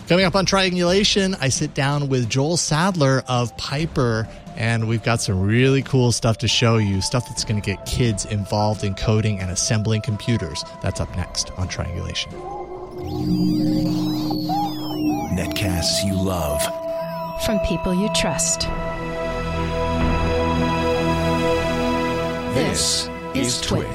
Coming up on Triangulation, I sit down with Joel Sadler of Piper, and we've got some really cool stuff to show you, stuff that's going to get kids involved in coding and assembling computers. That's up next on Triangulation. Netcasts you love. From people you trust. This is Twit.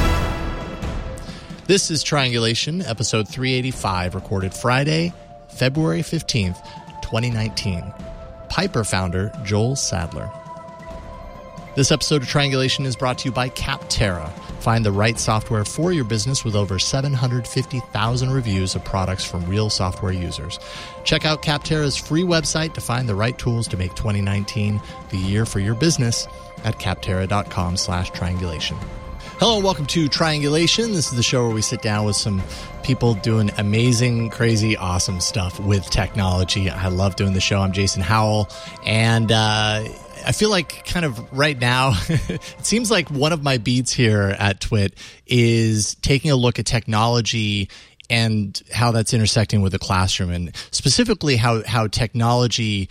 This is Triangulation, episode 385, recorded Friday, February 15th, 2019. Piper founder Joel Sadler. This episode of Triangulation is brought to you by Capterra. Find the right software for your business with over 750,000 reviews of products from real software users. Check out Capterra's free website to find the right tools to make 2019 the year for your business at capterra.com/triangulation. Hello and welcome to Triangulation. This is the show where we sit down with some people doing amazing, crazy, awesome stuff with technology. I love doing the show. I'm Jason Howell, and I feel like kind of right now, it seems like one of my beats here at Twit is taking a look at technology and how that's intersecting with the classroom, and specifically how technology,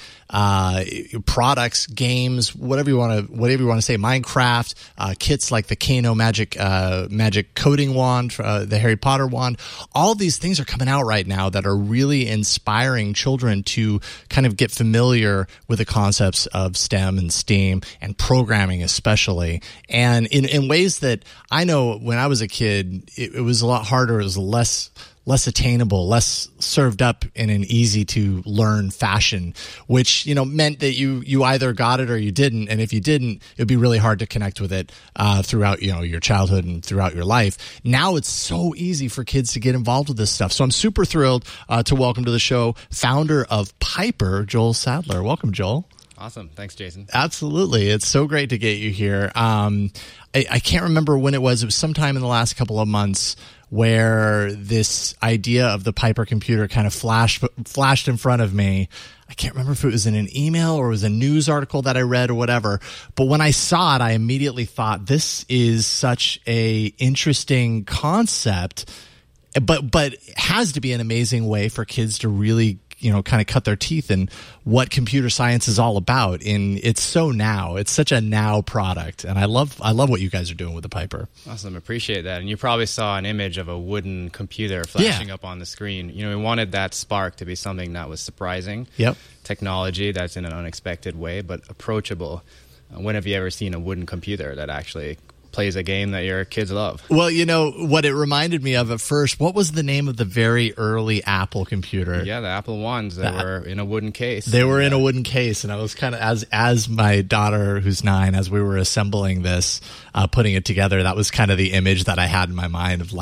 products, games, whatever you want to say, Minecraft, kits like the Kano magic coding wand, the Harry Potter wand, all these things are coming out right now that are really inspiring children to kind of get familiar with the concepts of STEM and STEAM and programming especially, and in ways that I know when I was a kid, it was a lot harder. It was less attainable, less served up in an easy to learn fashion, which, meant that you either got it or you didn't. And if you didn't, it'd be really hard to connect with it, throughout, your childhood and throughout your life. Now it's so easy for kids to get involved with this stuff. So I'm super thrilled, to welcome to the show founder of Piper, Joel Sadler. Welcome, Joel. Awesome. Thanks, Jason. Absolutely. It's so great to get you here. I can't remember when it was. It was sometime in the last couple of months where this idea of the Piper computer kind of flashed in front of me. I can't remember if it was in an email or it was a news article that I read or whatever. But when I saw it, I immediately thought, this is such a interesting concept, but it has to be an amazing way for kids to really kind of cut their teeth in what computer science is all about. It's such a now product. And I love what you guys are doing with the Piper. Awesome. Appreciate that. And you probably saw an image of a wooden computer flashing up on the screen. We wanted that spark to be something that was surprising. Yep. Technology that's in an unexpected way, but approachable. When have you ever seen a wooden computer that actually plays a game that your kids love? Well, what it reminded me of at first, what was the name of the very early Apple computer? Yeah, the Apple ones that were in a wooden case. They were in a wooden case, and I was kind of, as my daughter, who's 9, as we were assembling this, putting it together, that was kind of the image that I had in my mind of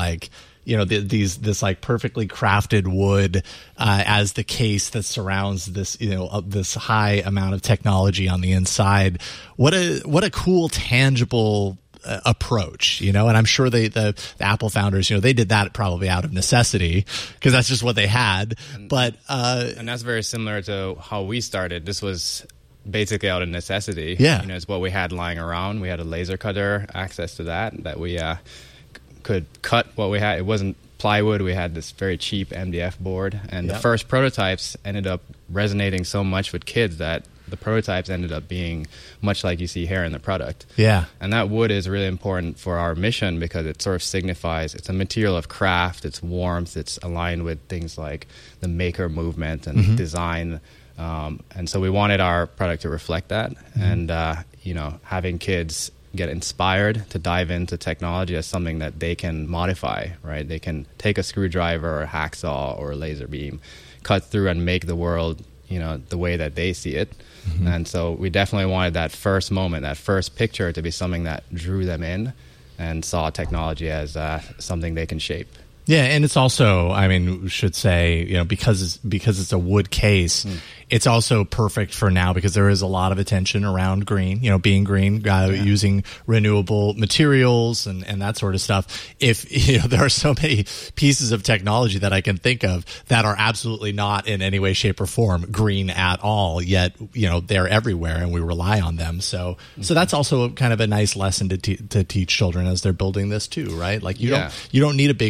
this like perfectly crafted wood as the case that surrounds this, this high amount of technology on the inside. What a cool, tangible approach, and I'm sure the Apple founders, they did that probably out of necessity because that's just what they had. And that's very similar to how we started. This was basically out of necessity. Yeah. It's what we had lying around. We had a laser cutter, access to that we could cut what we had. It wasn't plywood. We had this very cheap MDF board, and the first prototypes ended up resonating so much with kids that the prototypes ended up being much like you see here in the product. Yeah. And that wood is really important for our mission because it sort of signifies it's a material of craft, it's warmth, it's aligned with things like the maker movement and design. And so we wanted our product to reflect that. And, having kids get inspired to dive into technology as something that they can modify, right? They can take a screwdriver or a hacksaw or a laser beam, cut through and make the world, the way that they see it. And so we definitely wanted that first moment, that first picture to be something that drew them in and saw technology as something they can shape. Yeah, and it's also, we should say, because it's a wood case, it's also perfect for now because there is a lot of attention around green, being green, using renewable materials and that sort of stuff. If, there are so many pieces of technology that I can think of that are absolutely not in any way, shape, or form green at all, yet, they're everywhere and we rely on them. So that's also kind of a nice lesson to teach children as they're building this too, right? Like you don't need a big hunk of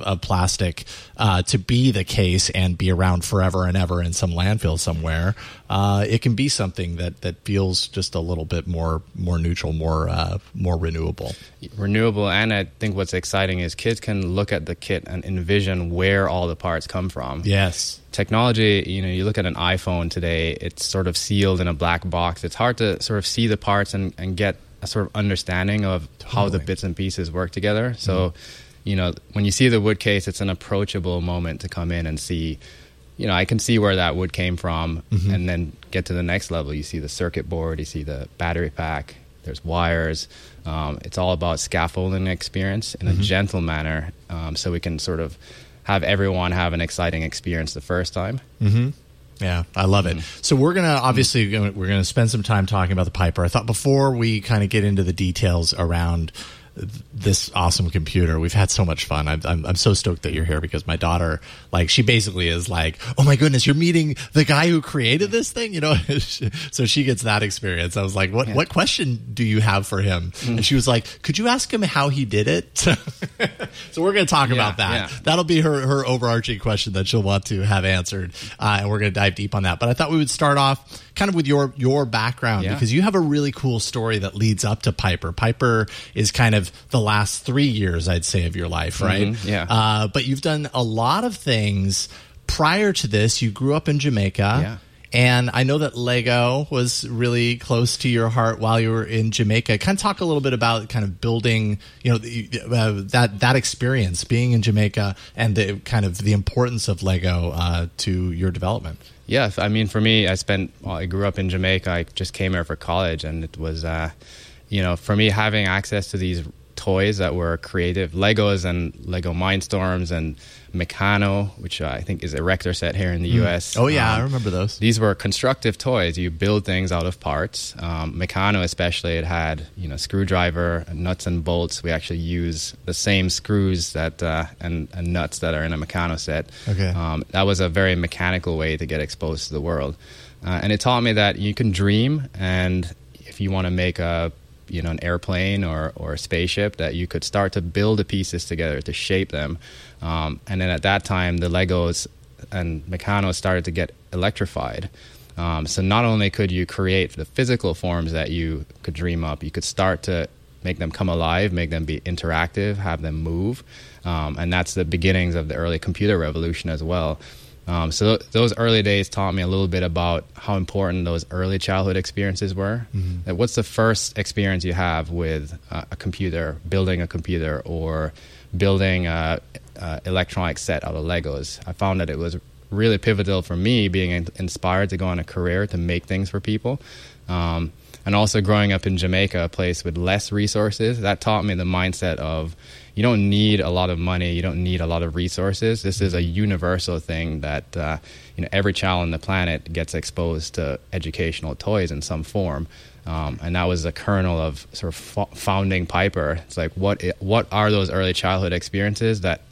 of plastic to be the case and be around forever and ever in some landfill somewhere. It can be something that feels just a little bit more neutral, more renewable. Renewable, and I think what's exciting is kids can look at the kit and envision where all the parts come from. Yes. Technology, you look at an iPhone today, it's sort of sealed in a black box. It's hard to sort of see the parts and get a sort of understanding of how the bits and pieces work together. So, when you see the wood case, it's an approachable moment to come in and see, I can see where that wood came from, and then get to the next level. You see the circuit board, you see the battery pack, there's wires. It's all about scaffolding experience in a gentle manner, so we can sort of have everyone have an exciting experience the first time. Yeah, I love it. So we're gonna spend some time talking about the Piper. I thought before we kind of get into the details around this awesome computer, we've had so much fun. I'm so stoked that you're here because my daughter, she basically is like, oh my goodness, you're meeting the guy who created this thing, so she gets that experience. I was like, what question do you have for him? And she was like, could you ask him how he did it? So we're going to talk about that. Yeah. That'll be her overarching question that she'll want to have answered, and we're going to dive deep on that. But I thought we would start off kind of with your background, because you have a really cool story that leads up to Piper. Piper is kind of the last 3 years, I'd say, of your life, right? Yeah. But you've done a lot of things prior to this. You grew up in Jamaica. Yeah. And I know that Lego was really close to your heart while you were in Jamaica. Kind of talk a little bit about kind of building, that experience being in Jamaica and the kind of the importance of Lego to your development. Yeah, I mean, for me, I grew up in Jamaica. I just came here for college, and it was, for me, having access to these toys that were creative, Legos and Lego Mindstorms and Meccano, which I think is a Erector set here in the U.S. Oh, yeah, I remember those. These were constructive toys. You build things out of parts. Meccano especially, it had screwdriver, nuts and bolts. We actually use the same screws that and nuts that are in a Meccano set. Okay. That was a very mechanical way to get exposed to the world. And it taught me that you can dream, and if you want to make an airplane or a spaceship, that you could start to build the pieces together to shape them. And then at that time, the Legos and Meccano started to get electrified. So not only could you create the physical forms that you could dream up, you could start to make them come alive, make them be interactive, have them move. And that's the beginnings of the early computer revolution as well. So those early days taught me a little bit about how important those early childhood experiences were. Like, what's the first experience you have with a computer, building a computer, or building an electronic set out of Legos? I found that it was really pivotal for me, being inspired to go on a career to make things for people. And also growing up in Jamaica, a place with less resources, that taught me the mindset of, you don't need a lot of money, you don't need a lot of resources. This is a universal thing that every child on the planet gets exposed to educational toys in some form. And that was the kernel of sort of founding Piper. It's like, what are those early childhood experiences that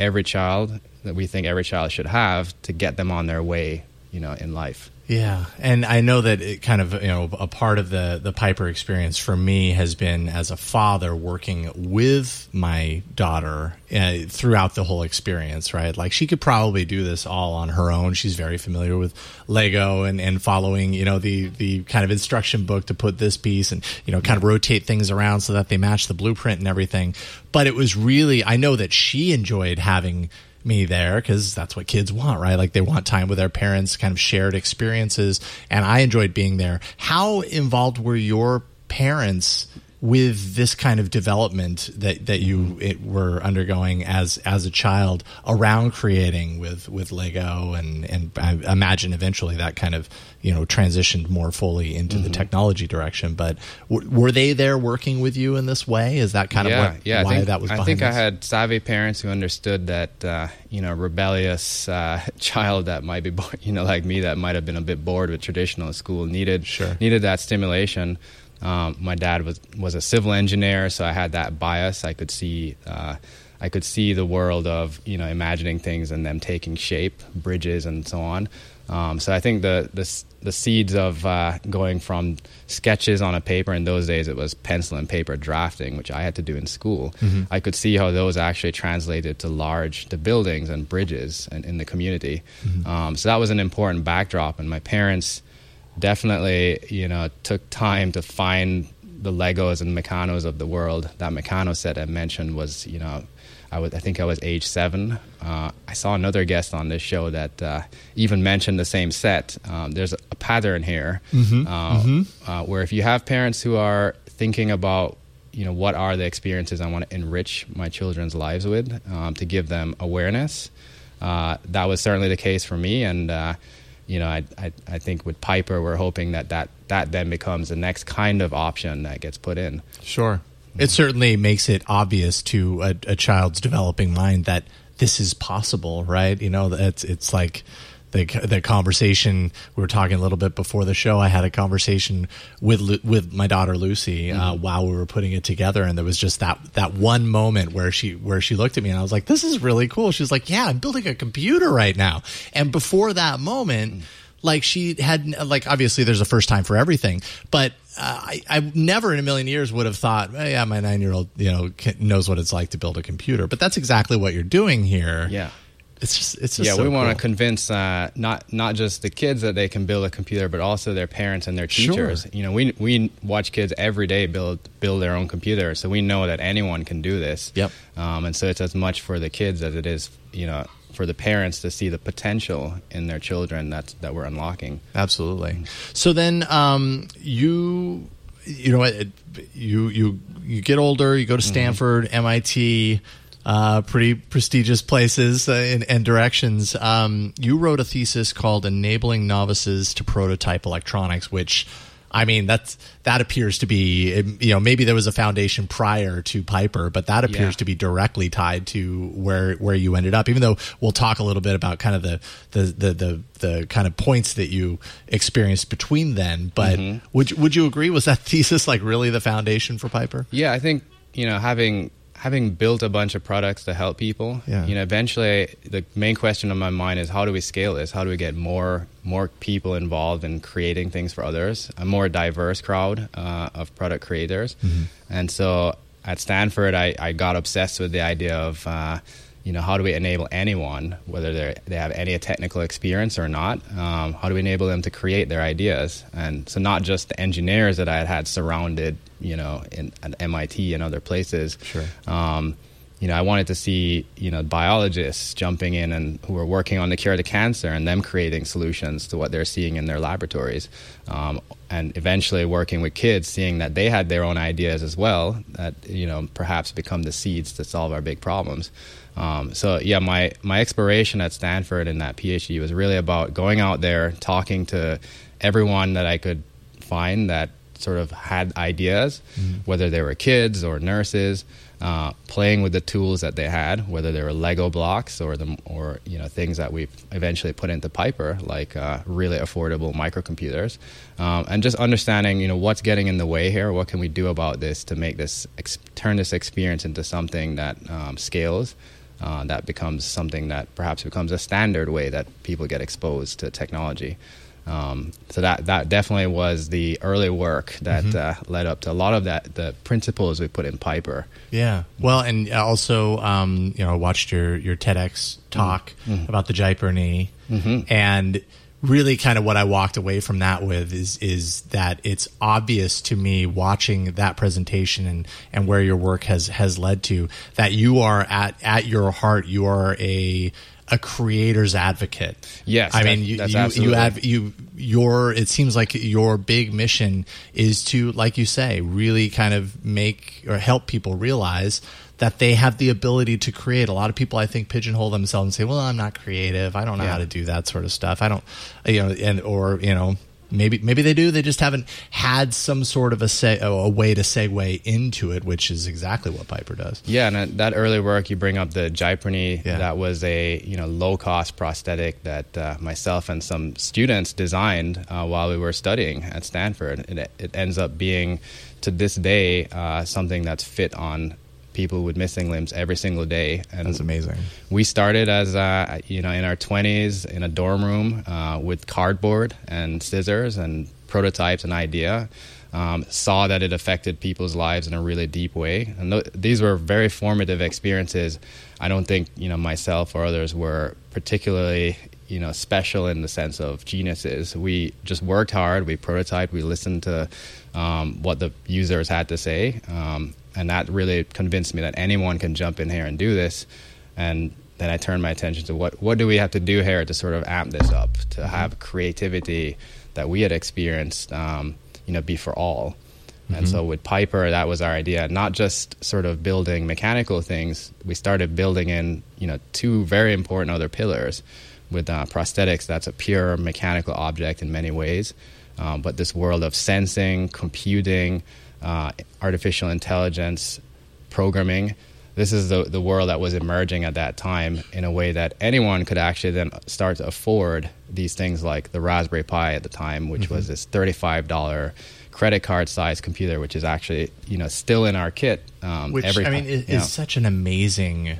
we think every child should have to get them on their way, in life? Yeah, and I know that it kind of, a part of the Piper experience for me has been as a father working with my daughter throughout the whole experience, right? Like, she could probably do this all on her own. She's very familiar with Lego and following, the kind of instruction book to put this piece and, kind of rotate things around so that they match the blueprint and everything. But it was really, I know that she enjoyed having me there because that's what kids want, right? Like, they want time with their parents, kind of shared experiences, and I enjoyed being there. How involved were your parents with this kind of development that you were undergoing as a child around creating with Lego, and I imagine eventually that kind of transitioned more fully into the technology direction. But were they there working with you in this way? Is that kind of why that was behind I think this? I had savvy parents who understood that rebellious child that might be like me, that might have been a bit bored with traditional school, needed that stimulation. My dad was a civil engineer, so I had that bias. I could see I could see the world of, you know, imagining things and them taking shape, bridges and so on. So I think the seeds of going from sketches on a paper, in those days it was pencil and paper drafting, which I had to do in school. I could see how those actually translated to buildings and bridges in the community. So that was an important backdrop, and my parents definitely, you know, took time to find the Legos and Mechanos of the world. That Meccano set I mentioned was, you know, I think I was age 7. I saw another guest on this show that even mentioned the same set. There's a pattern here where if you have parents who are thinking about, you know, what are the experiences I want to enrich my children's lives with, to give them awareness, that was certainly the case for me. And you know, I think with Piper, we're hoping that then becomes the next kind of option that gets put in. Sure. It certainly makes it obvious to a child's developing mind that this is possible, right? You know, it's like the conversation we were talking a little bit before the show. I had a conversation with my daughter Lucy while we were putting it together, and there was just that one moment where she looked at me and I was like, "This is really cool." She's like, "Yeah, I'm building a computer right now." And before that moment, like she had, like, obviously there's a first time for everything, but I never in a million years would have thought, oh, yeah, my 9-year-old, you know, knows what it's like to build a computer. But that's exactly what you're doing here. Yeah. It's just yeah, so we want cool. to convince not just the kids that they can build a computer, but also their parents and their teachers. Sure. You know, we watch kids every day build their own computer, so we know that anyone can do this. Yep. And so it's as much for the kids as it is, you know, for the parents to see the potential in their children that we're unlocking. Absolutely. So then you get older, you go to Stanford, MIT. Pretty prestigious places and directions. You wrote a thesis called "Enabling Novices to Prototype Electronics," which, I mean, that appears to be, you know, maybe there was a foundation prior to Piper, but that appears to be directly tied to where you ended up. Even though we'll talk a little bit about kind of the kind of points that you experienced between then. But would you agree? Was that thesis like really the foundation for Piper? Yeah, I think, you know, having built a bunch of products to help people, you know, eventually the main question on my mind is, how do we scale this? How do we get more people involved in creating things for others? A more diverse crowd of product creators. And so at Stanford, I got obsessed with the idea of, you know, how do we enable anyone, whether they have any technical experience or not, how do we enable them to create their ideas? And so not just the engineers that I had surrounded, you know, at MIT and other places. Sure. You know, I wanted to see, you know, biologists jumping in and who are working on the cure to cancer and them creating solutions to what they're seeing in their laboratories. And eventually working with kids, seeing that they had their own ideas as well, that, you know, perhaps become the seeds to solve our big problems. So yeah, my exploration at Stanford in that PhD was really about going out there, talking to everyone that I could find that sort of had ideas, whether they were kids or nurses, playing with the tools that they had, whether they were Lego blocks or you know, things that we've eventually put into Piper, like really affordable microcomputers, and just understanding, you know, what's getting in the way here, what can we do about this to make this turn this experience into something that scales, that becomes something that perhaps becomes a standard way that people get exposed to technology. So that definitely was the early work that led up to a lot of the principles we put in Piper. Yeah. Well, and also, you know, I watched your TEDx talk about the Jaiper-knee, and really kind of what I walked away from that with is that it's obvious to me watching that presentation and where your work has led to, that you are at your heart, you are a creator's advocate. Yes, I mean, it seems like your big mission is to, like you say, really kind of make or help people realize that they have the ability to create. A lot of people, I think, pigeonhole themselves and say, well, I'm not creative, I don't know how to do that sort of stuff, I don't, you know, or you know, maybe they do, they just haven't had some sort of a way to segue into it, which is exactly what Piper does. Yeah, and that early work, you bring up the Jaiper-knee. That was a, you know, low-cost prosthetic that myself and some students designed while we were studying at Stanford. It ends up being, to this day, something that's fit on people with missing limbs every single day. And that's amazing. We started as in our 20s in a dorm room with cardboard and scissors and prototypes and idea. Saw that it affected people's lives in a really deep way, and these were very formative experiences. I don't think myself or others were particularly special in the sense of geniuses. We just worked hard, we prototyped, we listened to what the users had to say, and that really convinced me that anyone can jump in here and do this. And then I turned my attention to what do we have to do here to sort of amp this up, to have creativity that we had experienced be for all. And so with Piper, that was our idea, not just sort of building mechanical things. We started building in two very important other pillars. With prosthetics, that's a pure mechanical object in many ways, but this world of sensing, computing, artificial intelligence, programming, this is the world that was emerging at that time in a way that anyone could actually then start to afford these things, like the Raspberry Pi at the time, which was this $35 credit card size computer, which is actually still in our kit. Which is such an amazing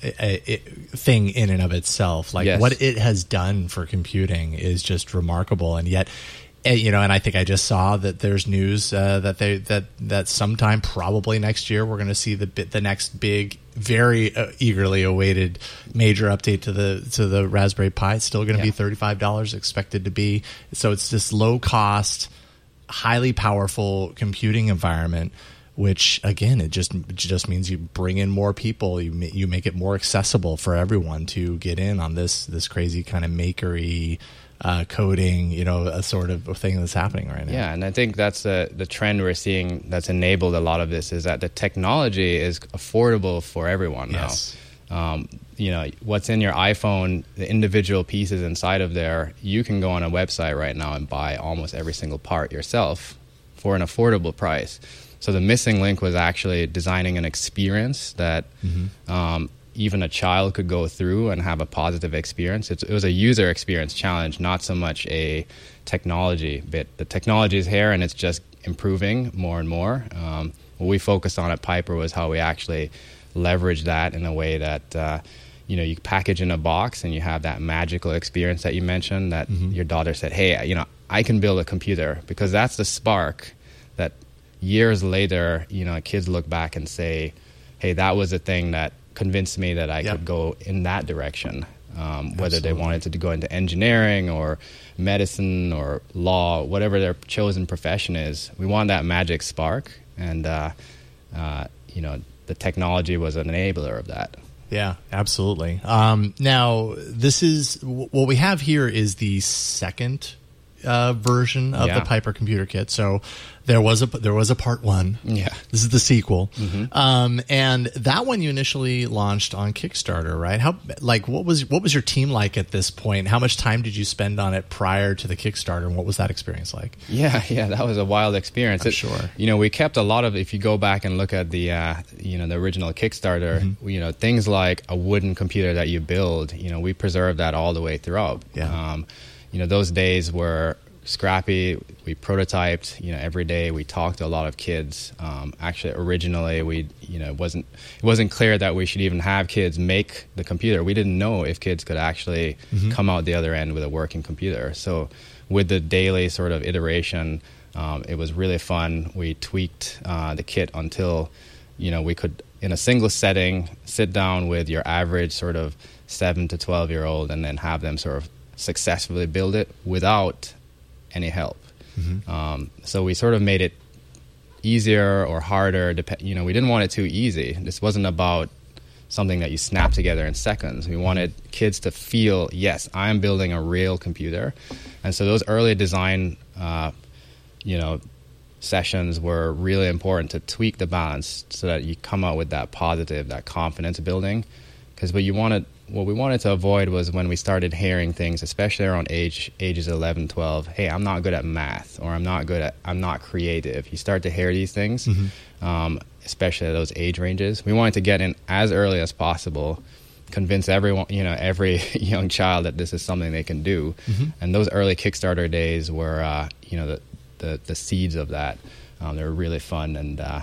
thing in and of itself. Like, yes, what it has done for computing is just remarkable. And yet, and I think I just saw that there's news that sometime probably next year we're going to see the next big, very eagerly awaited major update to the Raspberry Pi. It's still going to be $35 expected to be. So it's this low cost, highly powerful computing environment, which again, it just means you bring in more people. You make it more accessible for everyone to get in on this crazy kind of makery coding, a sort of thing that's happening right now. Yeah, and I think that's the trend we're seeing that's enabled a lot of this, is that the technology is affordable for everyone now. Yes. What's in your iPhone, the individual pieces inside of there, you can go on a website right now and buy almost every single part yourself for an affordable price. So the missing link was actually designing an experience that even a child could go through and have a positive experience. It was a user experience challenge, not so much a technology bit. The technology is here and it's just improving more and more. What we focused on at Piper was how we actually leverage that in a way that you package in a box and you have that magical experience that you mentioned, that your daughter said, hey, I can build a computer, because that's the spark that years later, kids look back and say, hey, that was the thing that convinced me that I could go in that direction, whether they wanted to go into engineering or medicine or law, whatever their chosen profession is. We want that magic spark, and the technology was an enabler of that. Yeah, absolutely. Now, this is what we have here is the second version of the Piper computer kit. So there was a part one. Yeah, this is the sequel. And that one you initially launched on Kickstarter, right? What was your team like at this point? How much time did you spend on it prior to the Kickstarter, and what was that experience like? Yeah, that was a wild experience. I'm sure. We kept a lot of, if you go back and look at the the original Kickstarter, things like a wooden computer that you build, we preserved that all the way throughout. Yeah. Those days were scrappy. We prototyped, every day. We talked to a lot of kids. Actually, originally, it wasn't clear that we should even have kids make the computer. We didn't know if kids could actually come out the other end with a working computer. So with the daily sort of iteration, it was really fun. We tweaked the kit until, we could, in a single setting, sit down with your average sort of 7 to 12-year-old and then have them sort of successfully build it without any help. So we sort of made it easier or harder. We didn't want it too easy. This wasn't about something that you snap together in seconds. We wanted kids to feel, yes, I'm building a real computer. And so those early design, sessions were really important to tweak the balance so that you come out with that positive, that confidence building. Because what we wanted to avoid was when we started hearing things, especially around ages 11, 12, hey, I'm not good at math, or I'm not creative. You start to hear these things, especially at those age ranges. We wanted to get in as early as possible, convince everyone, every young child that this is something they can do. And those early Kickstarter days were, the seeds of that. They were really fun, and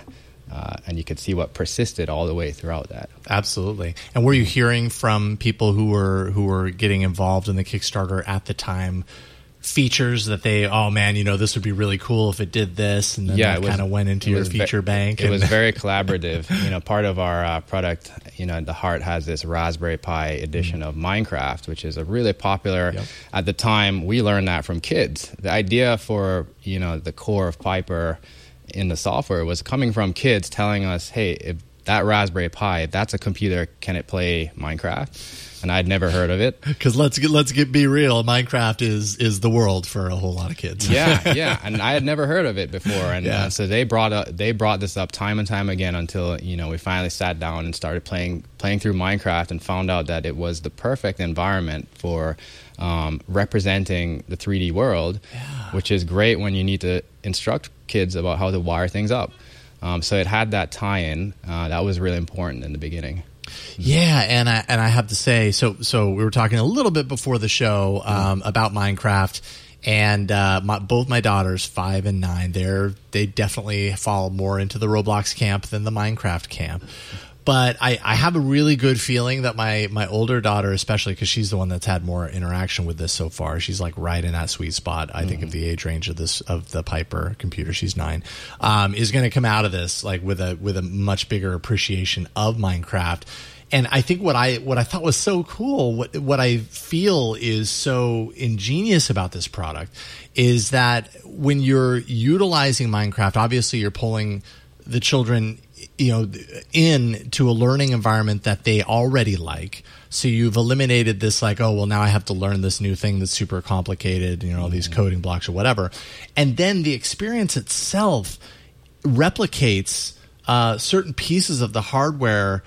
and you could see what persisted all the way throughout that. Absolutely. And were you hearing from people who were getting involved in the Kickstarter at the time features that they, oh man, this would be really cool if it did this, and then that kind of went into your feature bank? It was very collaborative. Part of our product, the Heart has this Raspberry Pi edition of Minecraft, which is a really popular. Yep. At the time, we learned that from kids. The idea for the core of Piper in the software was coming from kids telling us, hey, if that Raspberry Pi, if that's a computer, can it play Minecraft? And I'd never heard of it. Because let's be real, Minecraft is the world for a whole lot of kids. yeah, and I had never heard of it before, and so they brought this up time and time again until we finally sat down and started playing through Minecraft and found out that it was the perfect environment for representing the 3D world, which is great when you need to instruct kids about how to wire things up. So it had that tie-in that was really important in the beginning. Yeah, and I have to say, so we were talking a little bit before the show about Minecraft, and both my daughters, 5 and 9, they definitely fall more into the Roblox camp than the Minecraft camp. But I have a really good feeling that my older daughter, especially because she's the one that's had more interaction with this so far, she's like right in that sweet spot, I think, of the age range of the Piper computer. She's 9, is going to come out of this like with a much bigger appreciation of Minecraft. And I think what I thought was so cool, what I feel is so ingenious about this product, is that when you're utilizing Minecraft, obviously you're pulling the children into a learning environment that they already like. So you've eliminated this like, oh, well, now I have to learn this new thing that's super complicated, all these coding blocks or whatever. And then the experience itself replicates certain pieces of the hardware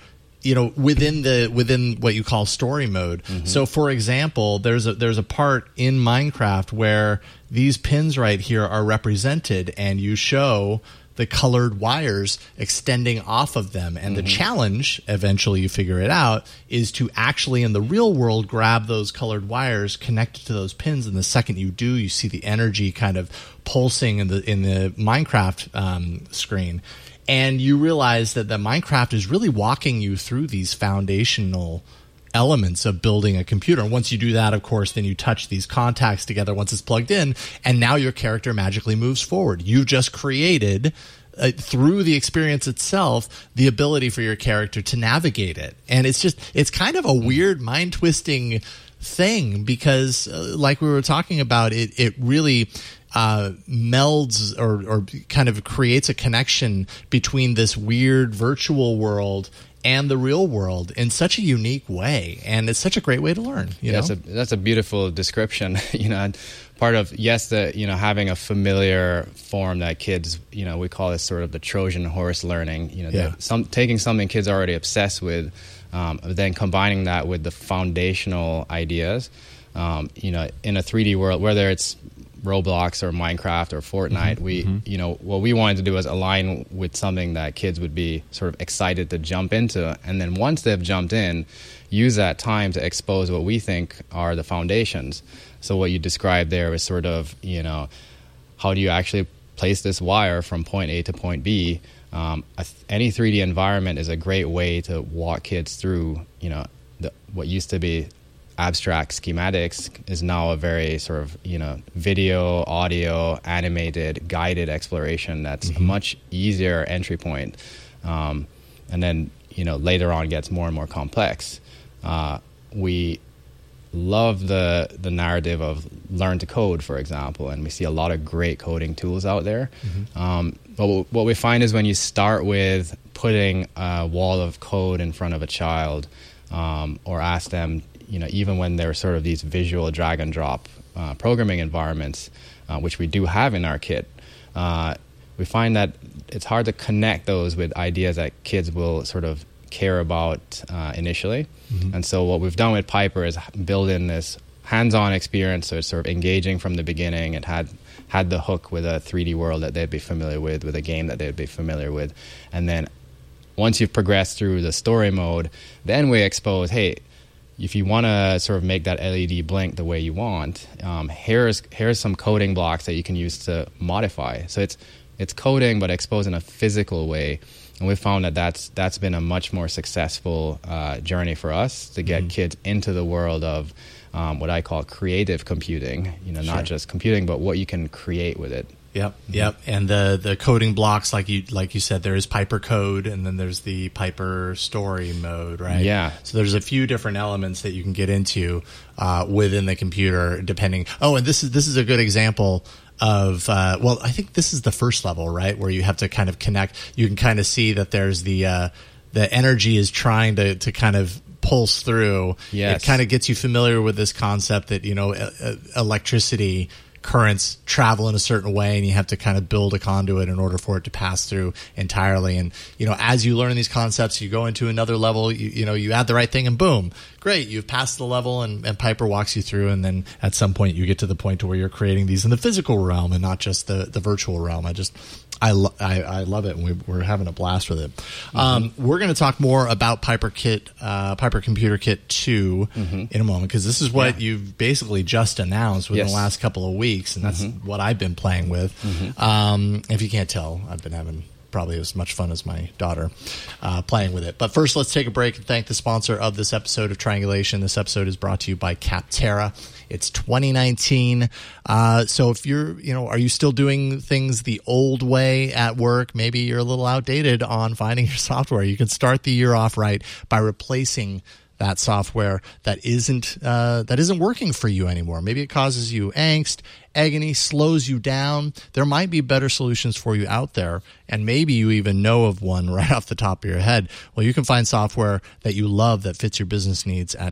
within what you call story mode. Mm-hmm. So for example, there's a part in Minecraft where these pins right here are represented, and you show the colored wires extending off of them. And the challenge, eventually you figure it out, is to actually in the real world grab those colored wires, connect it to those pins, and the second you do, you see the energy kind of pulsing in the Minecraft screen. And you realize that the Minecraft is really walking you through these foundational elements of building a computer. And once you do that, of course, then you touch these contacts together once it's plugged in, and now your character magically moves forward. You've just created, through the experience itself, the ability for your character to navigate it. And it's kind of a weird, mind-twisting thing because, like we were talking about, it really melds or kind of creates a connection between this weird virtual world and the real world in such a unique way, and it's such a great way to learn. That's a beautiful description. Part of having a familiar form that kids, we call this sort of the Trojan horse learning. Taking something kids are already obsessed with, then combining that with the foundational ideas. In a 3D world, whether it's Roblox or Minecraft or Fortnite, what we wanted to do was align with something that kids would be sort of excited to jump into, and then once they've jumped in, use that time to expose what we think are the foundations. So what you described there is sort of, how do you actually place this wire from point A to point B? Any 3D environment is a great way to walk kids through, what used to be abstract schematics is now a very sort of, video, audio, animated, guided exploration that's a much easier entry point. And then, later on gets more and more complex. We love the narrative of learn to code, for example, and we see a lot of great coding tools out there. But what we find is when you start with putting a wall of code in front of a child, or ask them, even when they're sort of these visual drag and drop programming environments, which we do have in our kit, we find that it's hard to connect those with ideas that kids will sort of care about initially. And so what we've done with Piper is build in this hands-on experience, so it's sort of engaging from the beginning. It had the hook with a 3D world that they'd be familiar with a game that they'd be familiar with. And then once you've progressed through the story mode, then we expose, hey, if you want to sort of make that LED blink the way you want, here's some coding blocks that you can use to modify. So it's it's coding, but exposed in a physical way. And we found that that's been a much more successful journey for us to get kids into the world of what I call creative computing. Not just computing, but what you can create with it. Yep. And the coding blocks, like you said, there is Piper Code, and then there's the Piper Story mode, right? Yeah. So there's a few different elements that you can get into within the computer, depending. Oh, and this is a good example of I think this is the first level, right, where you have to kind of connect. You can kind of see that there's the energy is trying to kind of pulse through. Yes. It kind of gets you familiar with this concept that electricity currents travel in a certain way, and you have to kind of build a conduit in order for it to pass through entirely. And as you learn these concepts, you go into another level, you add the right thing, and boom, great, you've passed the level, and Piper walks you through. And then at some point you get to the point to where you're creating these in the physical realm and not just the virtual realm. I love it, and we're having a blast with it. We're going to talk more about Piper Computer Kit 2 in a moment, because this is what you've basically just announced within the last couple of weeks, and that's what I've been playing with. If you can't tell, I've been having probably as much fun as my daughter playing with it. But first, let's take a break and thank the sponsor of this episode of Triangulation. This episode is brought to you by Capterra. It's 2019. So if are you still doing things the old way at work? Maybe you're a little outdated on finding your software. You can start the year off right by replacing that software that isn't working for you anymore. Maybe it causes you angst, agony, slows you down. There might be better solutions for you out there, and maybe you even know of one right off the top of your head. Well, you can find software that you love that fits your business needs at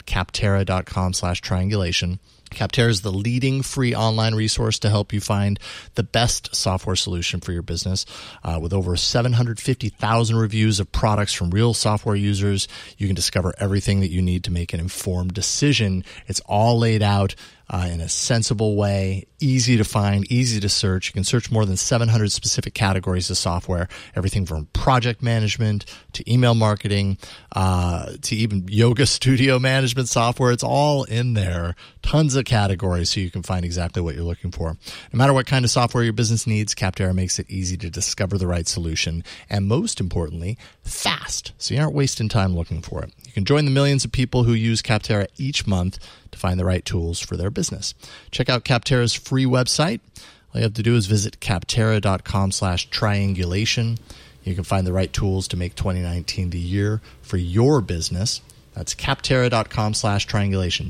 capterra.com/triangulation. Capterra is the leading free online resource to help you find the best software solution for your business. With over 750,000 reviews of products from real software users, you can discover everything that you need to make an informed decision. It's all laid out in a sensible way, easy to find, easy to search. You can search more than 700 specific categories of software, everything from project management to email marketing to even yoga studio management software. It's all in there. Tons of categories so you can find exactly what you're looking for. No matter what kind of software your business needs, Capterra makes it easy to discover the right solution, and most importantly, fast, so you aren't wasting time looking for it. You can join the millions of people who use Capterra each month to find the right tools for their business. Check out Capterra's free website. All you have to do is visit capterra.com/triangulation. You can find the right tools to make 2019 the year for your business. That's capterra.com/triangulation,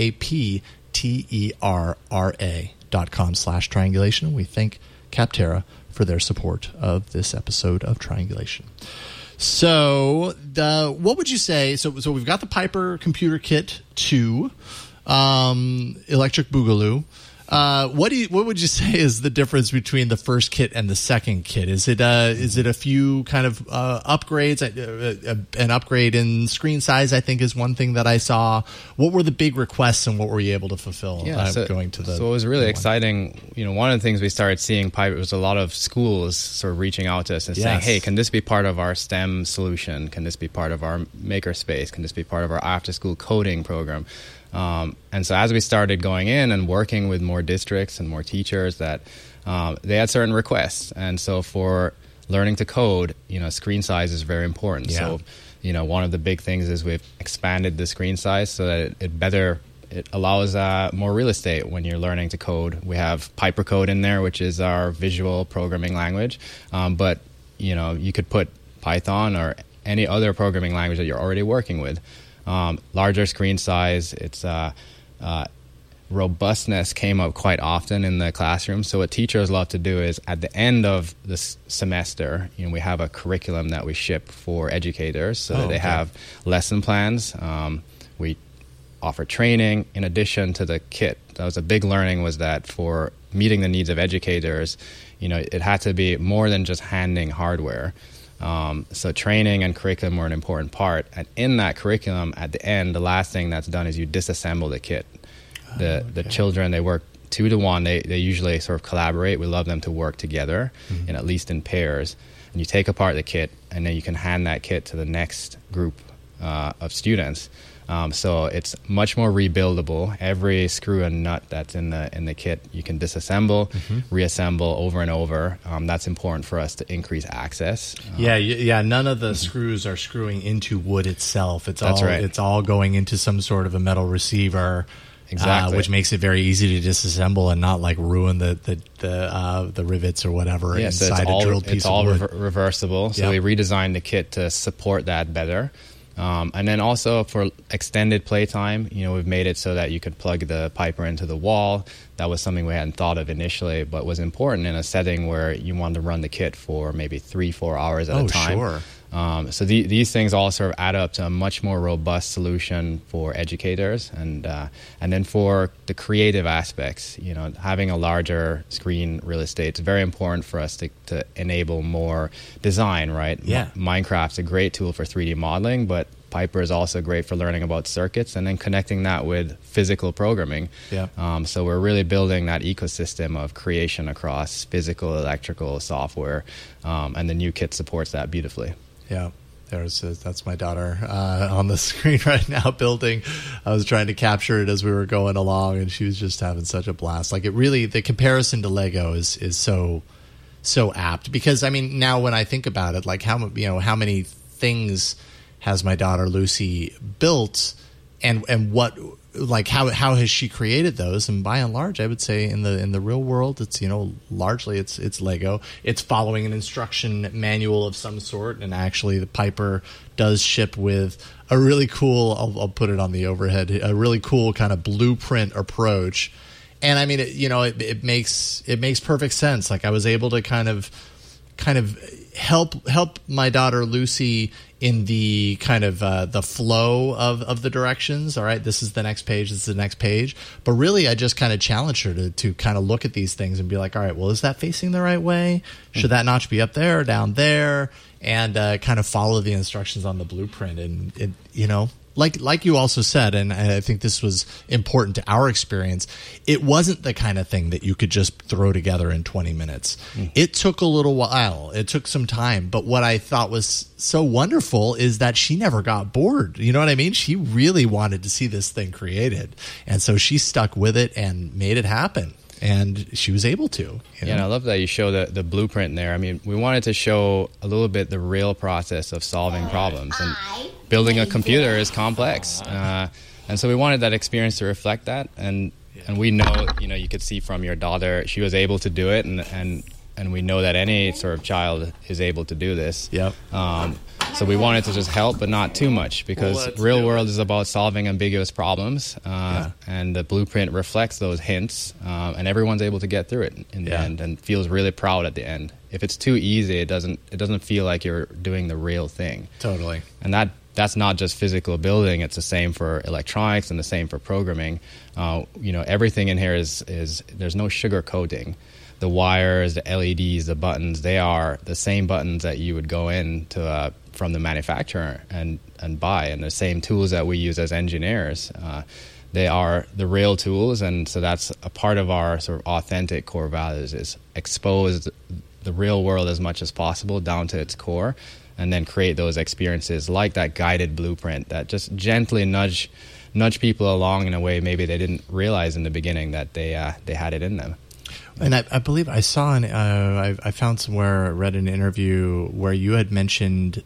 capterra.com/triangulation. We thank Capterra for their support of this episode of Triangulation. So, what would you say? So we've got the Piper Computer Kit 2, Electric Boogaloo. What would you say is the difference between the first kit and the second kit? Is it a few kind of upgrades? An upgrade in screen size, I think, is one thing that I saw. What were the big requests, and what were you able to fulfill going to the? So it was really exciting. One of the things we started seeing Piper was a lot of schools sort of reaching out to us and saying, "Hey, can this be part of our STEM solution? Can this be part of our makerspace? Can this be part of our after-school coding program?" And so as we started going in and working with more districts and more teachers, that they had certain requests. And so for learning to code, screen size is very important. Yeah. So, one of the big things is we've expanded the screen size so that it allows more real estate when you're learning to code. We have Piper Code in there, which is our visual programming language. But, you could put Python or any other programming language that you're already working with. Larger screen size, it's robustness came up quite often in the classroom. So what teachers love to do is at the end of the semester, we have a curriculum that we ship for educators so that they have lesson plans. We offer training in addition to the kit. That was a big learning, was that for meeting the needs of educators, it had to be more than just handing hardware. So training and curriculum were an important part. And in that curriculum, at the end, the last thing that's done is you disassemble the kit. The children, they work 2 to 1. They usually sort of collaborate. We love them to work together, and at least in pairs. And you take apart the kit, and then you can hand that kit to the next group of students. So it's much more rebuildable. Every screw and nut that's in the kit, you can disassemble, reassemble over and over. That's important for us to increase access. Yeah. None of the screws are screwing into wood itself. It's all going into some sort of a metal receiver. Exactly. Which makes it very easy to disassemble and not like ruin the rivets or whatever inside a drilled piece of wood. It's all reversible. So we redesigned the kit to support that better. And then also for extended playtime, we've made it so that you could plug the Piper into the wall. That was something we hadn't thought of initially, but was important in a setting where you wanted to run the kit for maybe 3-4 hours at a time. Sure. So these things all sort of add up to a much more robust solution for educators, and then for the creative aspects, having a larger screen real estate is very important for us to enable more design, right? Yeah. Minecraft's a great tool for 3D modeling, but Piper is also great for learning about circuits and then connecting that with physical programming. Yeah. So we're really building that ecosystem of creation across physical, electrical, software, and the new kit supports that beautifully. Yeah, that's my daughter on the screen right now building. I was trying to capture it as we were going along, and she was just having such a blast. Like, it really, the comparison to Lego is so apt, because I mean, now when I think about it, like how many things has my daughter Lucy built, and what, like how has she created those? And by and large, I would say in the real world, it's largely it's Lego. It's following an instruction manual of some sort, and actually the Piper does ship with a really cool, I'll put it on the overhead, a really cool kind of blueprint approach. And I mean, it makes perfect sense. Like, I was able to kind of help my daughter Lucy in the kind of the flow of the directions. All right, this is the next page, this is the next page. But really, I just kind of challenged her to kind of look at these things and be like, all right, well, is that facing the right way? Should that notch be up there or down there? And kind of follow the instructions on the blueprint. And it, like you also said, and I think this was important to our experience, it wasn't the kind of thing that you could just throw together in 20 minutes. It took a little while. It took some time. But what I thought was so wonderful is that she never got bored. You know what I mean? She really wanted to see this thing created. And so she stuck with it and made it happen. And she was able to. Yeah, and I love that you show the blueprint there. I mean, we wanted to show a little bit the real process of solving problems. And building a computer is complex. And so we wanted that experience to reflect that. And we know, you could see from your daughter, she was able to do it. And we know that any sort of child is able to do this. Yep. So we wanted to just help, but not too much, because real world is about solving ambiguous problems, and the blueprint reflects those hints, and everyone's able to get through it in the end, and feels really proud at the end. If it's too easy, it doesn't feel like you're doing the real thing. Totally. And that's not just physical building; it's the same for electronics and the same for programming. Everything in here is there's no sugar coating. The wires, the LEDs, the buttons, they are the same buttons that you would go in to from the manufacturer and buy, and the same tools that we use as engineers. They are the real tools, and so that's a part of our sort of authentic core values, is expose the real world as much as possible down to its core, and then create those experiences like that guided blueprint that just gently nudge people along in a way maybe they didn't realize in the beginning that they had it in them. And I believe I saw I found somewhere, read an interview where you had mentioned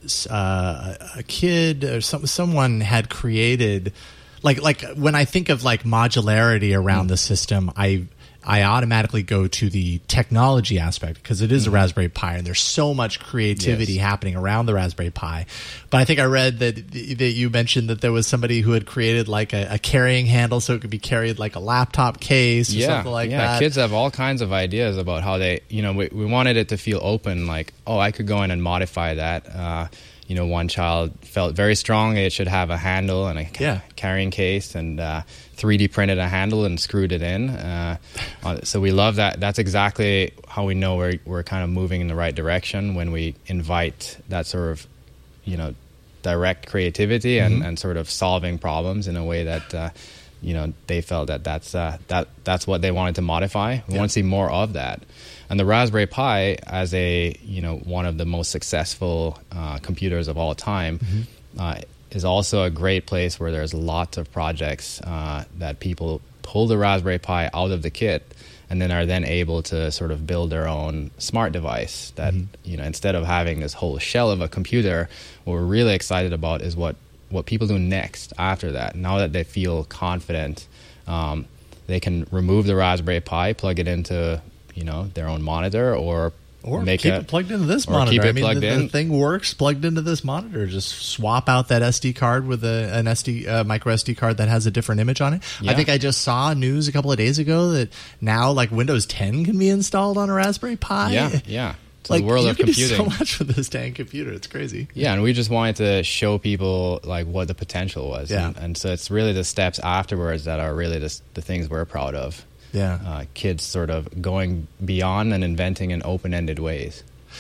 a kid or someone had created, like when I think of like modularity around the system, I automatically go to the technology aspect, because it is a Raspberry Pi, and there's so much creativity happening around the Raspberry Pi. But I think I read that you mentioned that there was somebody who had created like a carrying handle so it could be carried like a laptop case or something like that. Yeah, kids have all kinds of ideas about how they, we wanted it to feel open, like, oh, I could go in and modify that. One child felt very strongly it should have a handle and a carrying case, and 3D printed a handle and screwed it in. So we love that. That's exactly how we know we're kind of moving in the right direction, when we invite that sort of, direct creativity and sort of solving problems in a way that, they felt that's what they wanted to modify. We want to see more of that. And the Raspberry Pi, as one of the most successful computers of all time, is also a great place where there's lots of projects that people pull the Raspberry Pi out of the kit and then are then able to sort of build their own smart device that, you know, instead of having this whole shell of a computer, what we're really excited about is what people do next after that. Now that they feel confident, they can remove the Raspberry Pi, plug it into, you know, their own monitor, or make keep it plugged into this monitor. Keep it plugged in. The thing works plugged into this monitor. Just swap out that SD card with an micro SD card that has a different image on it. Yeah. I think I just saw news a couple of days ago that now like Windows 10 can be installed on a Raspberry Pi. Yeah. It's like the world of computing. You can do so much with this dang computer. It's crazy. Yeah, and we just wanted to show people like what the potential was. Yeah. And so it's really the steps afterwards that are really the things we're proud of. Yeah. Kids sort of going beyond and inventing in open-ended ways.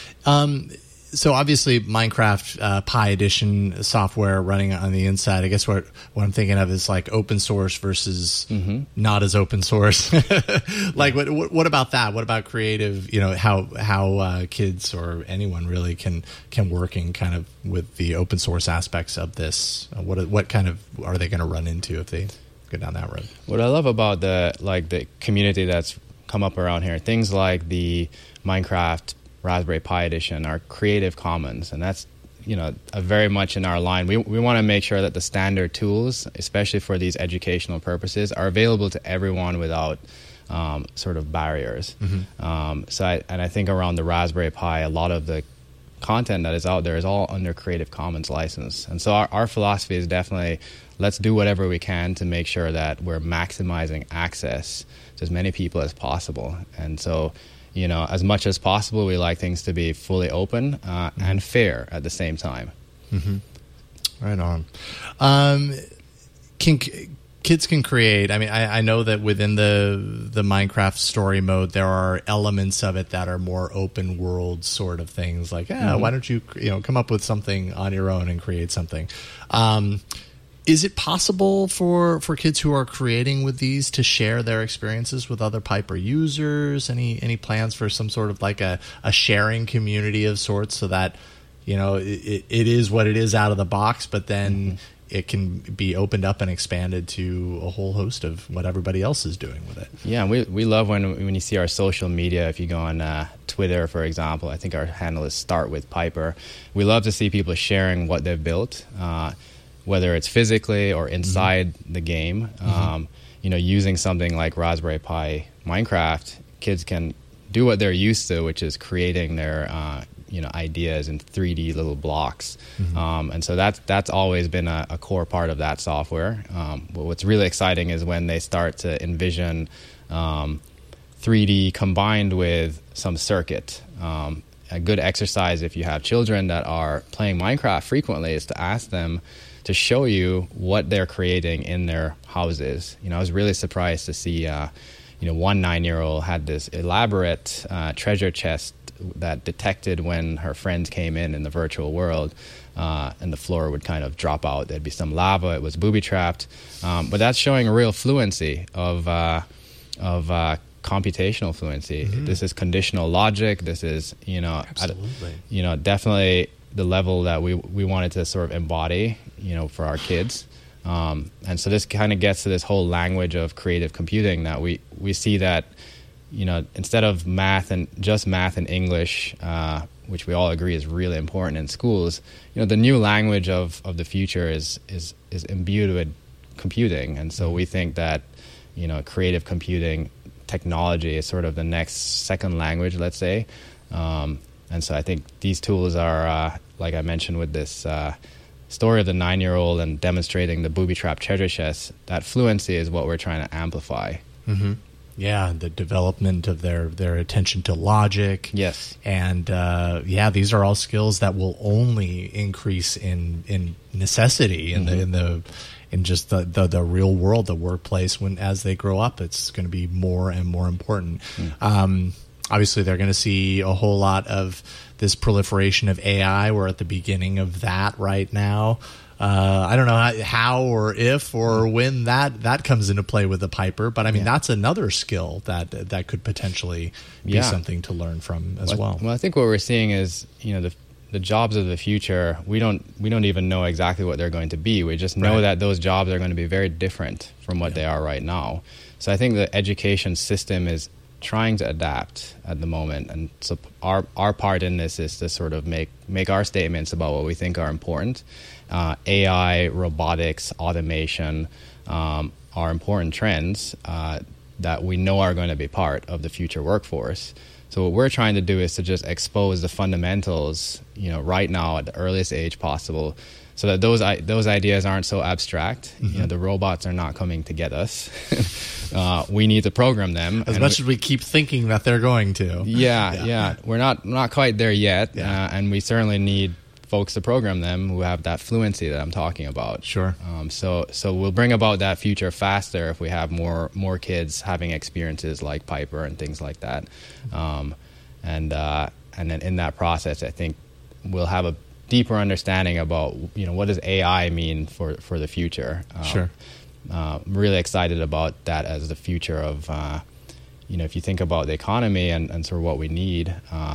So obviously Minecraft Pi Edition software running on the inside. I guess what I'm thinking of is like open source versus not as open source. Like what about that? What about creative? You know, how kids or anyone really can work in kind of with the open source aspects of this. What kind of are they going to run into if they go down that road? What I love about the community that's come up around here, things like the Minecraft Raspberry Pi Edition are Creative Commons, and that's, you know, very much in our line. We want to make sure that the standard tools, especially for these educational purposes, are available to everyone without sort of barriers. I think around the Raspberry Pi, a lot of the content that is out there is all under Creative Commons license. And so our philosophy is definitely let's do whatever we can to make sure that we're maximizing access to as many people as possible. And so, you know, as much as possible, we like things to be fully open and fair at the same time. Right on. Kids can create. I mean, I know that within the Minecraft story mode, there are elements of it that are more open world sort of things. Like, why don't you come up with something on your own and create something? Is it possible for kids who are creating with these to share their experiences with other Piper users? Any plans for some sort of like a sharing community of sorts, so that, you know, it is what it is out of the box, but then it can be opened up and expanded to a whole host of what everybody else is doing with it? Yeah, we love when you see our social media. If you go on Twitter, for example, I think our handle is Start With Piper. We love to see people sharing what they've built, whether it's physically or inside the game. You know, using something like Raspberry Pi Minecraft, kids can do what they're used to, which is creating their ideas in 3D little blocks. And so that's always been a core part of that software. But what's really exciting is when they start to envision 3D combined with some circuit. A good exercise if you have children that are playing Minecraft frequently is to ask them to show you what they're creating in their houses. You know, I was really surprised to see, one 9-year-old had this elaborate treasure chest that detected when her friends came in the virtual world, and the floor would kind of drop out. There'd be some lava. It was booby-trapped. But that's showing a real fluency of computational fluency. This is conditional logic. This is, absolutely. Definitely the level that we wanted to sort of embody, for our kids. And so this kind of gets to this whole language of creative computing that we see that, instead of math and English, which we all agree is really important in schools, the new language of the future is imbued with computing. And so we think that, creative computing technology is sort of the next second language, let's say. And so I think these tools are, like I mentioned with this story of the 9-year-old and demonstrating the booby-trapped treasure chest, that fluency is what we're trying to amplify. Yeah, the development of their attention to logic. Yes. And these are all skills that will only increase in necessity in just the real world, the workplace. As they grow up, it's going to be more and more important. Obviously, they're going to see a whole lot of this proliferation of AI. We're at the beginning of that right now. I don't know how or if or when that comes into play with the Piper, but I mean, that's another skill that could potentially be something to learn from as well. Well, I think what we're seeing is, the the jobs of the future, we don't even know exactly what they're going to be. We just know that those jobs are going to be very different from what they are right now. So I think the education system is trying to adapt at the moment, and so our part in this is to sort of make our statements about what we think are important. AI, robotics, automation are important trends that we know are going to be part of the future workforce. So what we're trying to do is to just expose the fundamentals, right now at the earliest age possible, so that those ideas aren't so abstract. The robots are not coming to get us. We need to program them as much as we keep thinking that they're going to. Yeah. We're not quite there yet, and we certainly need folks to program them who have that fluency that I'm talking about. Sure. So we'll bring about that future faster if we have more kids having experiences like Piper and things like that. And then in that process, I think we'll have a deeper understanding about what does AI mean for the future. Sure. I'm really excited about that as the future of if you think about the economy and sort of what we need.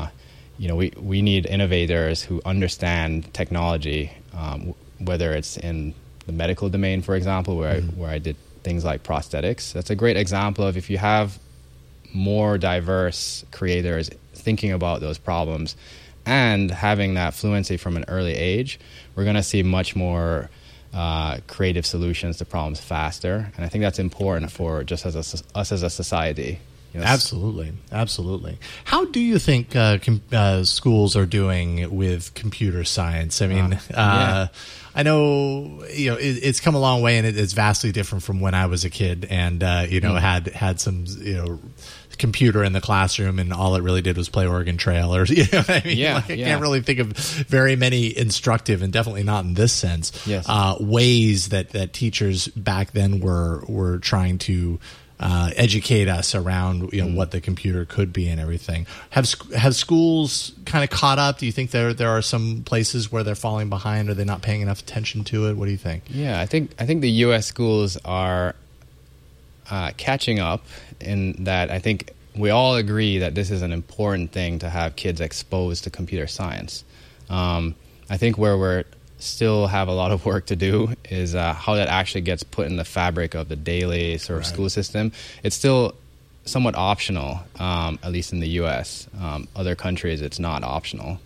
We need innovators who understand technology, whether it's in the medical domain, for example, where I did things like prosthetics. That's a great example of if you have more diverse creators thinking about those problems and having that fluency from an early age, we're going to see much more creative solutions to problems faster. And I think that's important for just us as a society. Absolutely. How do you think schools are doing with computer science? I mean, I know it's come a long way, and it's vastly different from when I was a kid, and had some computer in the classroom, and all it really did was play Oregon Trail, or I can't really think of very many instructive, and definitely not in this sense, ways that teachers back then were trying to educate us around what the computer could be and everything. Have schools kind of caught up? Do you think there are some places where they're falling behind? Are they not paying enough attention to it? What do you think? Yeah, I think the U.S. schools are catching up in that. I think we all agree that this is an important thing to have kids exposed to computer science. I think where we're still have a lot of work to do is how that actually gets put in the fabric of the daily sort of school system. It's still somewhat optional, at least in the U.S. Other countries, it's not optional.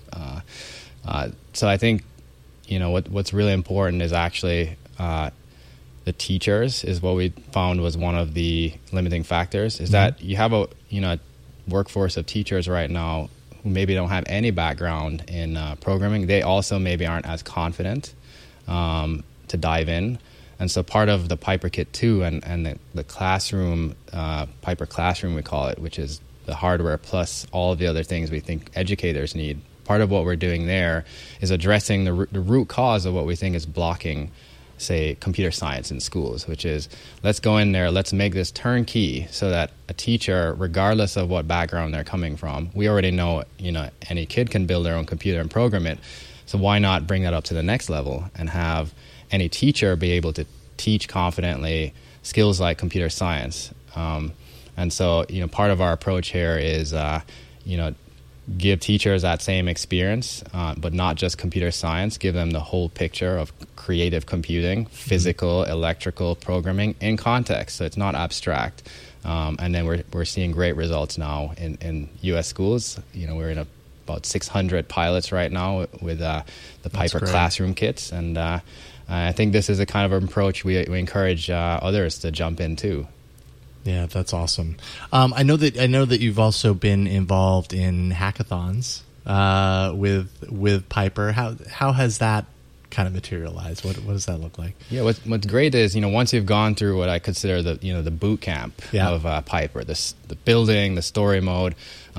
So I think what's really important is actually the teachers is what we found was one of the limiting factors. Is that you have a workforce of teachers right now who maybe don't have any background in programming. They also maybe aren't as confident to dive in. And so part of the Piper Kit 2 and the classroom, Piper Classroom we call it, which is the hardware plus all of the other things we think educators need, part of what we're doing there is addressing the root cause of what we think is blocking, say, computer science in schools, which is let's go in there, let's make this turnkey so that a teacher, regardless of what background they're coming from, we already know, any kid can build their own computer and program it. So why not bring that up to the next level and have any teacher be able to teach confidently skills like computer science? And so, part of our approach here is, give teachers that same experience, but not just computer science, give them the whole picture of creative computing, physical, electrical programming in context, so it's not abstract. And then we're seeing great results now in U.S. schools. We're in about 600 pilots right now with the Piper Classroom kits, and I think this is a kind of approach we encourage others to jump into. Yeah, that's awesome. I know that you've also been involved in hackathons with Piper. How has that kind of materialized? What does that look like? Yeah, what's great is once you've gone through what I consider the boot camp of Piper, the building, the story mode,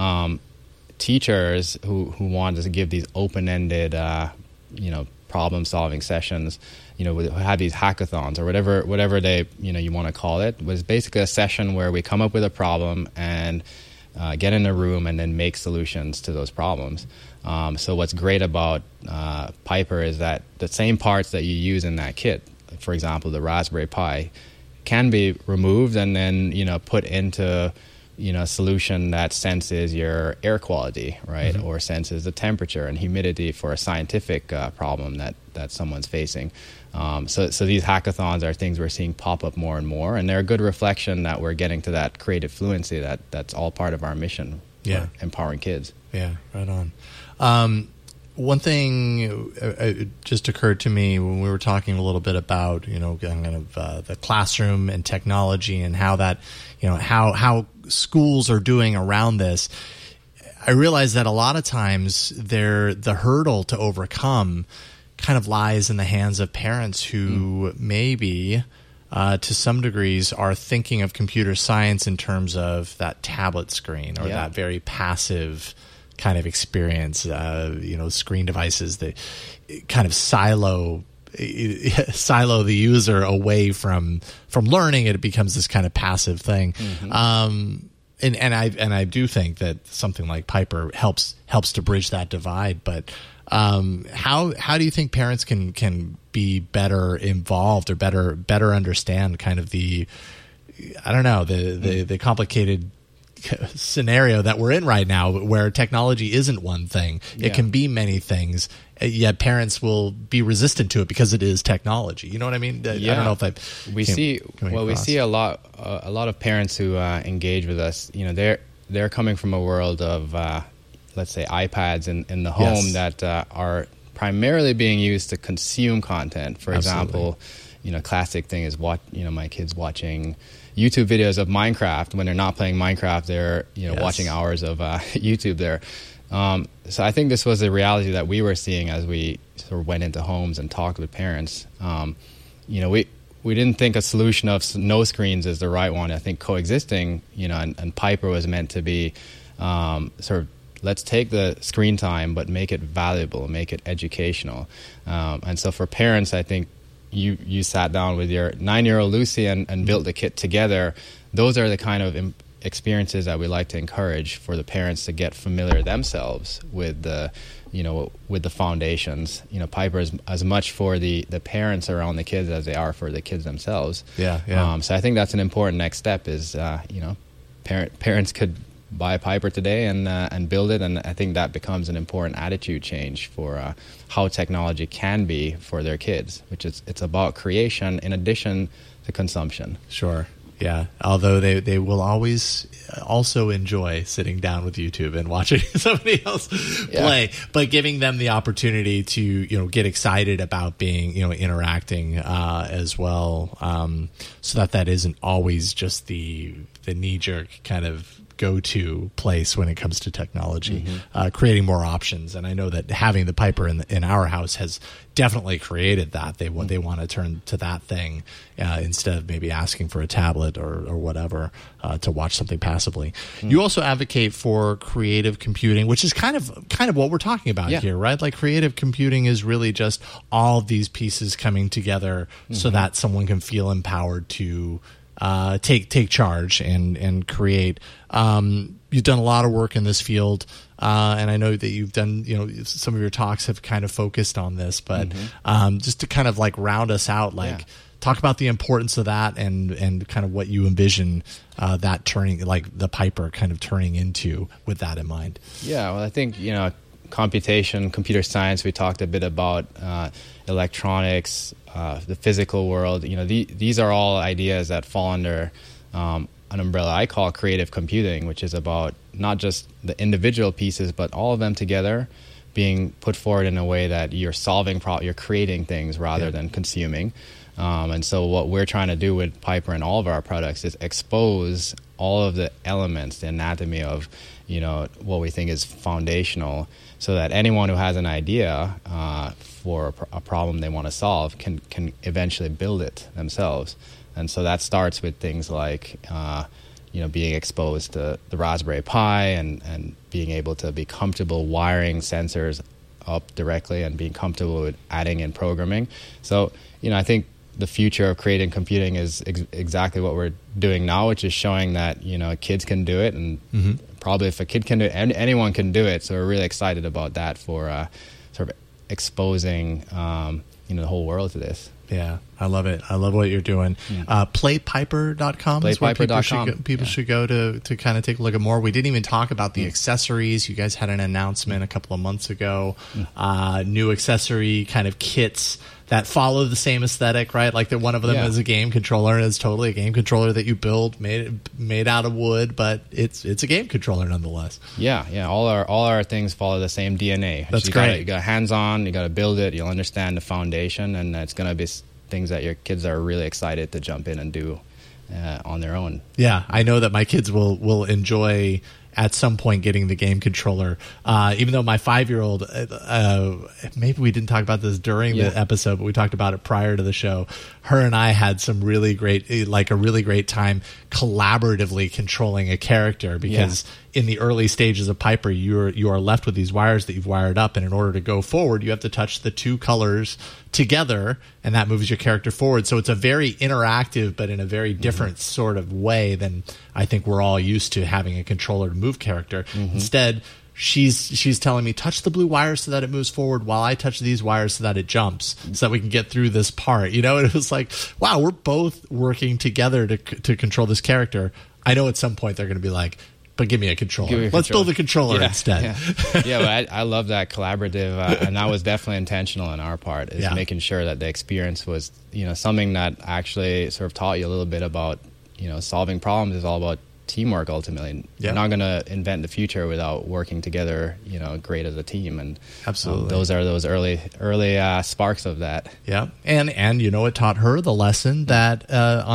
teachers who wanted to give these open-ended problem solving sessions, have these hackathons or whatever they you want to call it, was basically a session where we come up with a problem and get in a room and then make solutions to those problems. So what's great about Piper is that the same parts that you use in that kit, for example, the Raspberry Pi, can be removed and then put into a solution that senses your air quality, right, or senses the temperature and humidity for a scientific problem that someone's facing. So these hackathons are things we're seeing pop up more and more, and they're a good reflection that we're getting to that creative fluency that's all part of our mission for empowering kids. Yeah, right on. One thing just occurred to me when we were talking a little bit about, kind of the classroom and technology and how that, how schools are doing around this. I realize that a lot of times the hurdle to overcome kind of lies in the hands of parents who maybe to some degrees are thinking of computer science in terms of that tablet screen or that very passive kind of experience, screen devices that kind of silo the user away from learning. It becomes this kind of passive thing. And I do think that something like Piper helps to bridge that divide. But how do you think parents can be better involved or better understand kind of the complicated scenario that we're in right now, where technology isn't one thing, it can be many things, yet parents will be resistant to it because it is technology. You know what I mean? I don't know if we see a lot of parents who engage with us. They're coming from a world of let's say iPads in the home that are primarily being used to consume content. For example, classic thing is my kids watching YouTube videos of Minecraft. When they're not playing Minecraft, they're watching hours of YouTube there. So I think this was a reality that we were seeing as we sort of went into homes and talked with parents. We didn't think a solution of no screens is the right one. I think coexisting, and Piper was meant to be sort of, let's take the screen time but make it valuable, make it educational. And so for parents, I think you sat down with your 9-year-old Lucy and built the kit together. Those are the kind of experiences that we like to encourage for the parents to get familiar themselves with the foundations. Piper is as much for the parents around the kids as they are for the kids themselves. So I think that's an important next step is parents could buy Piper today and build it, and I think that becomes an important attitude change for how technology can be for their kids, which is it's about creation in addition to consumption. Sure. Yeah, although they will always also enjoy sitting down with YouTube and watching somebody else play, but giving them the opportunity to get excited about being interacting as well, so that isn't always just the knee-jerk kind of go-to place when it comes to technology, creating more options. And I know that having the Piper in our house has definitely created that. They want to turn to that thing instead of maybe asking for a tablet or whatever to watch something passively. You also advocate for creative computing, which is kind of what we're talking about here, right? Like creative computing is really just all of these pieces coming together so that someone can feel empowered to take charge and create. You've done a lot of work in this field, and I know that you've done, some of your talks have kind of focused on this, but just to kind of like round us out, talk about the importance of that and kind of what you envision that turning, like the Piper kind of turning into with that in mind. Yeah, well, I think, computation, computer science, we talked a bit about electronics, the physical world. These are all ideas that fall under an umbrella I call creative computing, which is about not just the individual pieces, but all of them together being put forward in a way that you're solving you're creating things rather than consuming. And so what we're trying to do with Piper and all of our products is expose all of the elements, the anatomy of, what we think is foundational, so that anyone who has an idea for a problem they want to solve can eventually build it themselves. And so that starts with things like, being exposed to the Raspberry Pi and being able to be comfortable wiring sensors up directly and being comfortable with adding in programming. So, I think the future of creating computing is exactly what we're doing now, which is showing that, kids can do it. And probably if a kid can do it, anyone can do it. So we're really excited about that for sort of exposing, the whole world to this. Yeah, I love it. I love what you're doing. Playpiper.com is where people should go to kind of take a look at more. We didn't even talk about the accessories. You guys had an announcement a couple of months ago. New accessory kind of kits that follow the same aesthetic, right? Like that one of them is a game controller, and it's totally a game controller that you build, made out of wood, but it's a game controller nonetheless. Yeah. All our things follow the same DNA. That's great. You got hands-on, you got to build it, you'll understand the foundation, and it's going to be things that your kids are really excited to jump in and do on their own. Yeah, I know that my kids will enjoy at some point getting the game controller. Even though my 5-year-old, maybe we didn't talk about this during the episode, but we talked about it prior to the show. Her and I had some a really great time collaboratively controlling a character, because in the early stages of Piper, you are left with these wires that you've wired up, and in order to go forward, you have to touch the two colors together, and that moves your character forward. So it's a very interactive, but in a very different sort of way than I think we're all used to having a controller to move character. Instead, she's telling me, touch the blue wires so that it moves forward while I touch these wires so that it jumps, so that we can get through this part. And it was like, wow, we're both working together to control this character. I know at some point they're going to be like, but give me a controller. Let's build a controller instead. But I love that collaborative, and that was definitely intentional on our part, is making sure that the experience was, something that actually sort of taught you a little bit about, solving problems is all about teamwork ultimately. You're not going to invent the future without working together, great as a team. And absolutely, those are those early sparks of that. Yeah, and it taught her the lesson that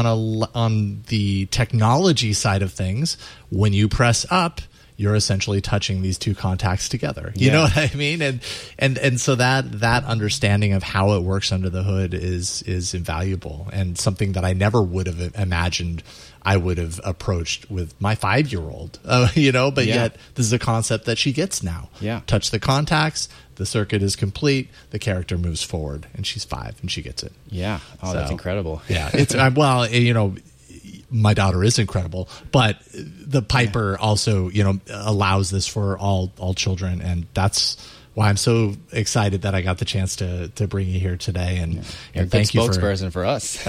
on the technology side of things, when you press up, you're essentially touching these two contacts together. You know what I mean? And so that understanding of how it works under the hood is invaluable, and something that I never would have imagined I would have approached with my 5-year-old, but yet this is a concept that she gets now. Yeah. Touch the contacts, the circuit is complete, the character moves forward, and she's 5 and she gets it. Yeah. Oh, that's incredible. Yeah. It's, my daughter is incredible, but the Piper also, allows this for all children, and that's why I'm so excited that I got the chance to bring you here today, and thank you spokesperson for us.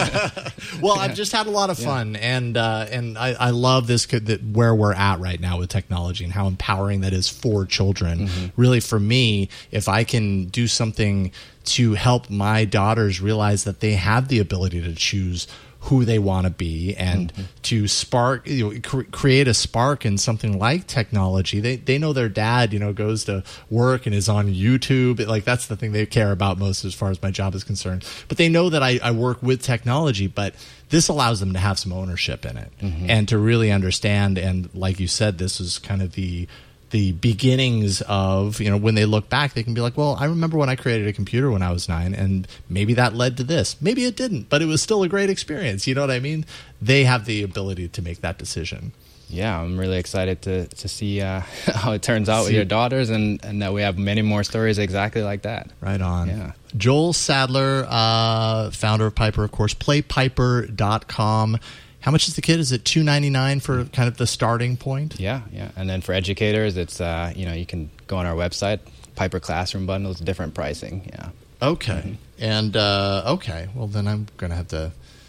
Well, I've just had a lot of fun, and I love this where we're at right now with technology and how empowering that is for children. Really, for me, if I can do something to help my daughters realize that they have the ability to choose who they want to be, and to spark, create a spark in something like technology. They know their dad, goes to work and is on YouTube. Like, that's the thing they care about most as far as my job is concerned. But they know that I work with technology, but this allows them to have some ownership in it, and to really understand. And like you said, this is kind of the beginnings of, when they look back, they can be like, well, I remember when I created a computer when I was 9, and maybe that led to this. Maybe it didn't, but it was still a great experience. You know what I mean? They have the ability to make that decision. Yeah, I'm really excited to see how it turns out with your daughters, and that we have many more stories exactly like that. Right on. Yeah. Joel Sadler, founder of Piper, of course, playpiper.com. How much is the kit? Is it $2.99 for kind of the starting point? Yeah. And then for educators, it's you can go on our website, Piper Classroom Bundles, different pricing. Yeah. Okay. And okay, well then I'm going to have to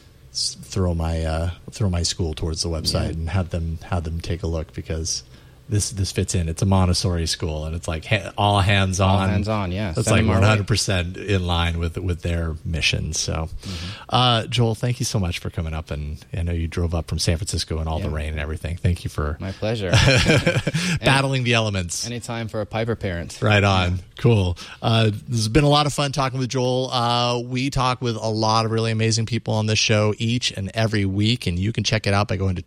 throw my school towards the website and have them take a look, because this fits in. It's a Montessori school, and it's like all hands on. All hands on, yeah. That's like 100% in line with their mission. So, Joel, thank you so much for coming up, and I know you drove up from San Francisco in all the rain and everything. Thank you for my pleasure. Battling the elements. Anytime for a Piper parent. Right on. Cool. This has been a lot of fun talking with Joel. We talk with a lot of really amazing people on this show each and every week, and you can check it out by going to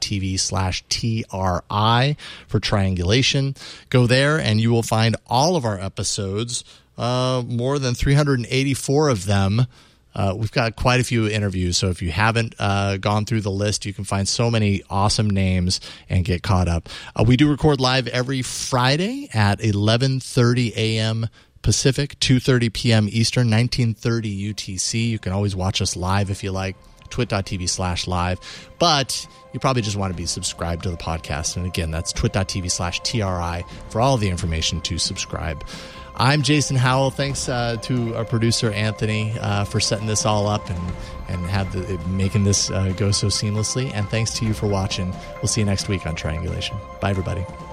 twit.tv/TRI for Triangulation. Go there and you will find all of our episodes, more than 384 of them. We've got quite a few interviews, so if you haven't gone through the list, you can find so many awesome names and get caught up. We do record live every Friday at 11:30 a.m. Pacific, 2:30 p.m. Eastern, 19:30 UTC. You can always watch us live if you like, twit.tv/live. But you probably just want to be subscribed to the podcast. And again, that's twit.tv/TRI for all the information to subscribe. I'm Jason Howell. Thanks to our producer, Anthony, for setting this all up and making this go so seamlessly. And thanks to you for watching. We'll see you next week on Triangulation. Bye, everybody.